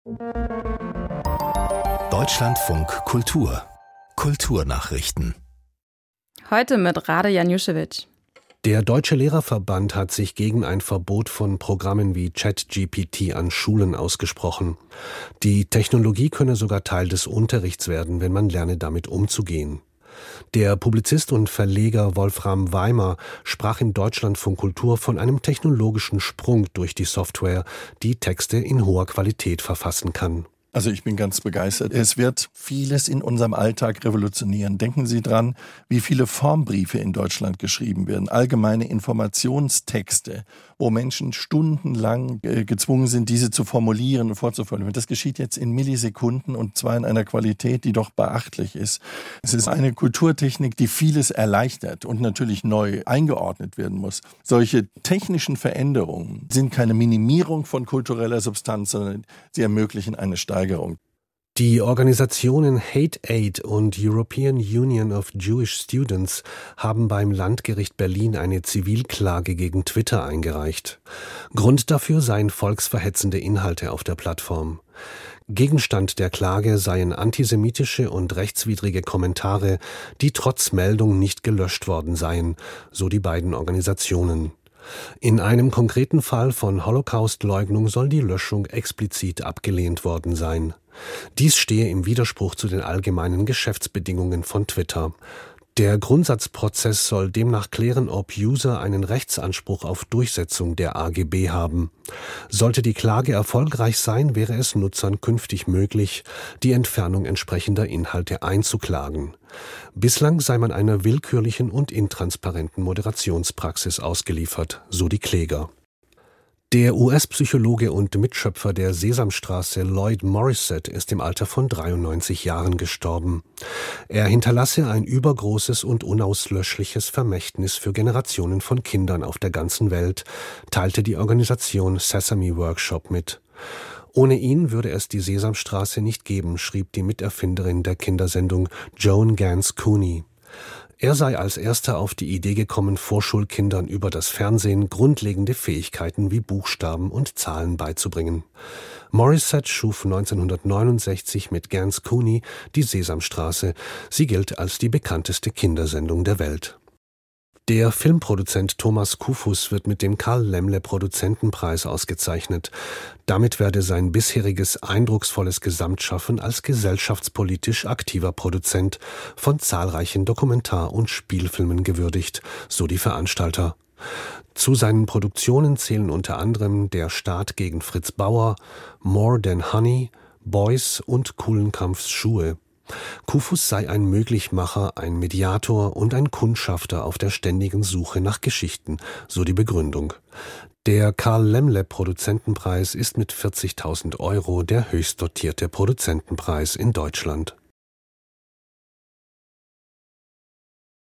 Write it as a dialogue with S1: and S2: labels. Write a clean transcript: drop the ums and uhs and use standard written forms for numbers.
S1: Deutschlandfunk Kultur. Kulturnachrichten.
S2: Heute mit Rade Janjuschewitsch.
S3: Der Deutsche Lehrerverband hat sich gegen ein Verbot von Programmen wie ChatGPT an Schulen ausgesprochen. Die Technologie könne sogar Teil des Unterrichts werden, wenn man lerne, damit umzugehen. Der Publizist und Verleger Wolfram Weimer sprach im Deutschlandfunk Kultur von einem technologischen Sprung durch die Software, die Texte in hoher Qualität verfassen kann.
S4: Also ich bin ganz begeistert. Es wird vieles in unserem Alltag revolutionieren. Denken Sie dran, wie viele Formbriefe in Deutschland geschrieben werden, allgemeine Informationstexte, wo Menschen stundenlang gezwungen sind, diese zu formulieren und vorzuformulieren. Das geschieht jetzt in Millisekunden und zwar in einer Qualität, die doch beachtlich ist. Es ist eine Kulturtechnik, die vieles erleichtert und natürlich neu eingeordnet werden muss. Solche technischen Veränderungen sind keine Minimierung von kultureller Substanz, sondern sie ermöglichen eine Steigerung.
S3: Die Organisationen Hate Aid und European Union of Jewish Students haben beim Landgericht Berlin eine Zivilklage gegen Twitter eingereicht. Grund dafür seien volksverhetzende Inhalte auf der Plattform. Gegenstand der Klage seien antisemitische und rechtswidrige Kommentare, die trotz Meldung nicht gelöscht worden seien, so die beiden Organisationen. In einem konkreten Fall von Holocaustleugnung soll die Löschung explizit abgelehnt worden sein. Dies stehe im Widerspruch zu den allgemeinen Geschäftsbedingungen von Twitter. Der Grundsatzprozess soll demnach klären, ob User einen Rechtsanspruch auf Durchsetzung der AGB haben. Sollte die Klage erfolgreich sein, wäre es Nutzern künftig möglich, die Entfernung entsprechender Inhalte einzuklagen. Bislang sei man einer willkürlichen und intransparenten Moderationspraxis ausgeliefert, so die Kläger. Der US-Psychologe und Mitschöpfer der Sesamstraße Lloyd Morrisett ist im Alter von 93 Jahren gestorben. Er hinterlasse ein übergroßes und unauslöschliches Vermächtnis für Generationen von Kindern auf der ganzen Welt, teilte die Organisation Sesame Workshop mit. Ohne ihn würde es die Sesamstraße nicht geben, schrieb die Miterfinderin der Kindersendung Joan Gans Cooney. Er sei als erster auf die Idee gekommen, Vorschulkindern über das Fernsehen grundlegende Fähigkeiten wie Buchstaben und Zahlen beizubringen. Morrisett schuf 1969 mit Gans Cooney die Sesamstraße. Sie gilt als die bekannteste Kindersendung der Welt. Der Filmproduzent Thomas Kufus wird mit dem Karl-Laemmle-Produzentenpreis ausgezeichnet. Damit werde sein bisheriges eindrucksvolles Gesamtschaffen als gesellschaftspolitisch aktiver Produzent von zahlreichen Dokumentar- und Spielfilmen gewürdigt, so die Veranstalter. Zu seinen Produktionen zählen unter anderem Der Staat gegen Fritz Bauer, More Than Honey, Boys und Kulenkampfs Schuhe. Kufus sei ein Möglichmacher, ein Mediator und ein Kundschafter auf der ständigen Suche nach Geschichten, so die Begründung. Der Karl-Laemmle-Produzentenpreis ist mit 40.000 € der höchst dotierte Produzentenpreis in Deutschland.